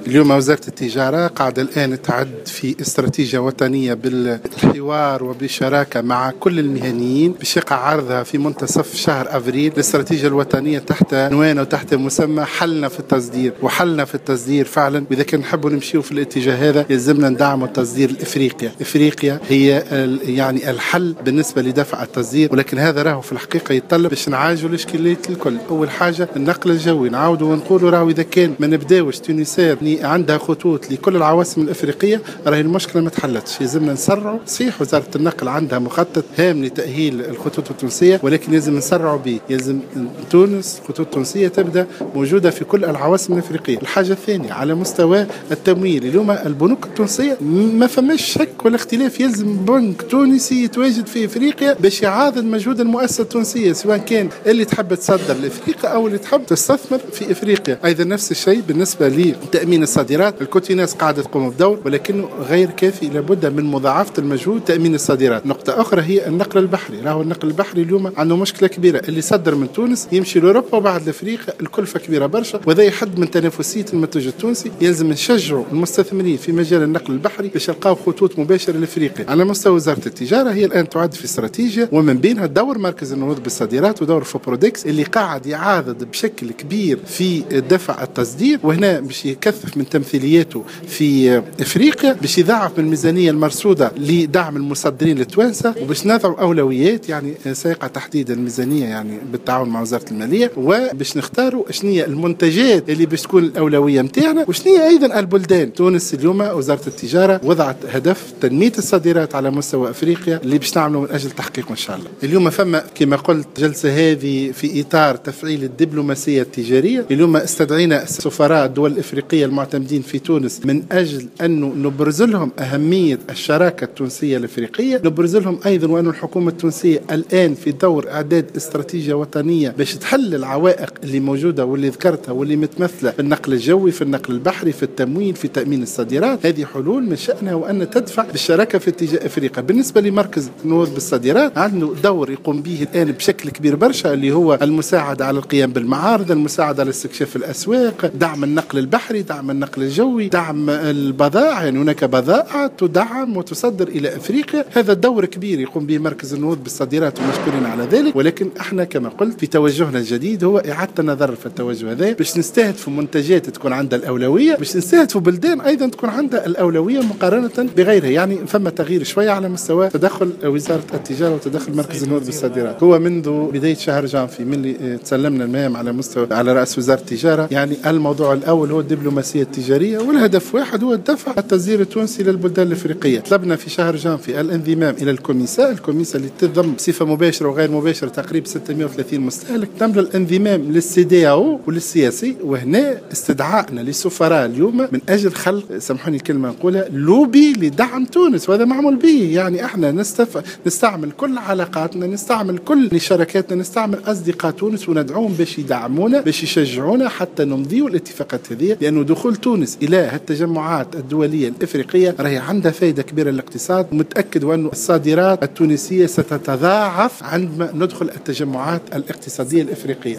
اليوم وزارة التجارة قاعدة الآن تعد في استراتيجية وطنية بالحوار وبشراكة مع كل المهنيين باش يقع عرضها في منتصف شهر أفريل. الاستراتيجية الوطنية تحت عنوان وتحت مسمى حلنا في التصدير، وحلنا في التصدير فعلا. وإذا كان نحبوا نمشيو في الاتجاه هذا يلزمنا ندعموا التصدير الإفريقيا. إفريقيا هي يعني الحل بالنسبة لدفع التصدير، ولكن هذا راهو في الحقيقة يتطلب باش نعالجوا الإشكاليات الكل. أول حاجة النقل الجوي، نعاودوا ونقولوا راهو إذا كان ما نبداوش تونسير عندها خطوط لكل العواصم الافريقيه راهي المشكله ما تحلتش. يلزمنا نسرعوا. صحيح وزاره النقل عندها مخطط هام لتاهيل الخطوط التونسيه، ولكن لازم نسرعوا به. يلزم تونس خطوط تونسيه تبدا موجوده في كل العواصم الافريقيه. الحاجه الثانيه على مستوى التمويل، اليوم البنوك التونسيه ما فماش شك ولا اختلاف، يلزم بنك تونسي يتواجد في افريقيا باش يعاضد مجهود المؤسسه التونسيه، سواء كان اللي تحب تصدر لافريقيا او اللي تحب تستثمر في افريقيا. ايضا نفس الشيء بالنسبه لتامين الصادرات. الكوتيناس قاعدة تقوم بدور ولكنه غير كافي، لابد من مضاعفة المجهود تأمين الصادرات. نقطة أخرى هي النقل البحري. راهو النقل البحري اليوم عنده مشكلة كبيرة، اللي صدر من تونس يمشي لأوروبا وبعد لأفريقيا، الكلفة كبيرة برشا، وهذا يحد من تنافسية المنتج التونسي. يلزم نشجعوا المستثمرين في مجال النقل البحري باش يلقاو خطوط مباشرة لأفريقيا. على مستوى وزارة التجارة هي الآن تعد في استراتيجية، ومن بينها دور مركز النهوض بالصادرات ودور فوبرودكس اللي قاعد يعاضد بشكل كبير في دفع التصدير، وهنا باش يكثف من تمثيلياته في افريقيا باش يضاعف من الميزانيه المرصوده لدعم المصدرين التوانسه، وباش نضعوا اولويات يعني سيقع تحديد الميزانيه يعني بالتعاون مع وزاره الماليه، وباش نختاروا شنو هي المنتجات اللي باش تكون الاولويه نتاعنا، وشنو هي ايضا البلدان. تونس اليوم وزاره التجاره وضعت هدف تنميه الصادرات على مستوى افريقيا اللي باش نعملوا من اجل تحقيقه ان شاء الله. اليوم فما كما قلت جلسه هذه في اطار تفعيل الدبلوماسيه التجاريه. اليوم استدعينا سفراء الدول الافريقيه المعتمدين في تونس من أجل أنه نبرز لهم أهمية الشراكة التونسية الأفريقية، نبرز لهم أيضا وأن الحكومة التونسية الآن في دور إعداد استراتيجية وطنية باش تحل العوائق اللي موجودة واللي ذكرتها واللي متمثلة في النقل الجوي، في النقل البحري، في التموين، في تأمين الصادرات. هذه حلول من شأنها وأن تدفع بالشراكة في اتجاه أفريقيا. بالنسبة لمركز النهوض بالصادرات عنده دور يقوم به الآن بشكل كبير برشا، اللي هو المساعدة على القيام بالمعارض، المساعدة على استكشاف الأسواق، دعم النقل البحري، دعم النقل الجوي، دعم البضائع. يعني هناك بضائع تدعم وتصدر إلى أفريقيا. هذا دور كبير يقوم به مركز النهوض بالصادرات ومشكورين على ذلك. ولكن احنا كما قلت في توجهنا الجديد هو إعادة النظر في التوجه هذا باش نستهدفوا منتجات تكون عندها الأولوية، باش نستهدفوا بلدان أيضا تكون عندها الأولوية مقارنة بغيرها. يعني فما تغيير شوية على مستوى تدخل وزارة التجارة وتدخل مركز النهوض بالصادرات. هو منذ بداية شهر جانفي من اللي تسلمنا المهام على مستوى على رأس وزارة التجارة، يعني الموضوع الأول هو الدبلوماسية التجارية، والهدف واحد هو دفع التصدير التونسي للبلدان الافريقيه. طلبنا في شهر جانفي الانضمام الى الكوميسا اللي تضم بصفه مباشره وغير مباشره تقريبا 630 مستهلك. تم الانضمام للسي دي او وللسياسي، وهنا استدعائنا للسفراء اليوم من اجل خلق، سامحوني الكلمه نقولها، لوبي لدعم تونس، وهذا معمول به. يعني احنا نستعمل كل علاقاتنا، نستعمل كل شراكاتنا، نستعمل اصدقاء تونس وندعوهم باش يدعمونا باش يشجعونا حتى نمضيوا الاتفاقات هذه، لانه دخول تونس الى التجمعات الدولية الإفريقية راهي عندها فائدة كبيرة للاقتصاد. متأكد وأن الصادرات التونسية ستتضاعف عندما ندخل التجمعات الاقتصادية الإفريقية.